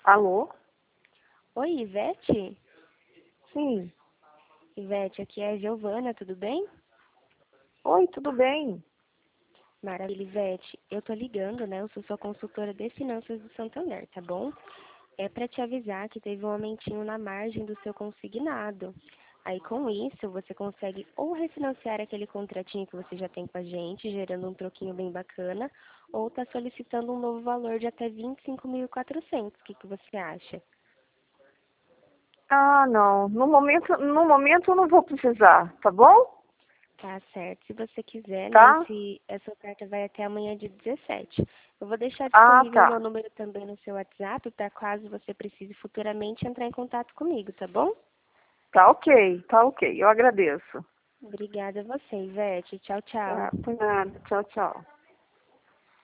Alô? Oi, Ivete? Sim. Ivete, aqui é a Giovana, tudo bem? Oi, tudo bem? Maravilha, Ivete. Eu tô ligando, né? Eu sou sua consultora de finanças do Santander, tá bom? É pra te avisar que teve um aumentinho na margem do seu consignado. Aí, com isso, você consegue ou refinanciar aquele contratinho que você já tem com a gente, gerando um troquinho bem bacana, ou tá solicitando um novo valor de até 25.400. O que você acha? Ah, não. No momento eu não vou precisar, tá bom? Tá certo. Se você quiser, né, Tá? essa oferta vai até amanhã de 17. Eu vou deixar Ah, disponível o meu tá. número também no seu WhatsApp, para caso você precise futuramente entrar em contato comigo, tá bom? Tá ok, tá ok. Eu agradeço. Obrigada a você, Ivete. Tchau, tchau. Tá, por nada. Tchau, tchau.